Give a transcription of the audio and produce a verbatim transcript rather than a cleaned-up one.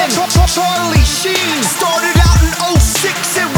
Charlie Sheen started out in oh six and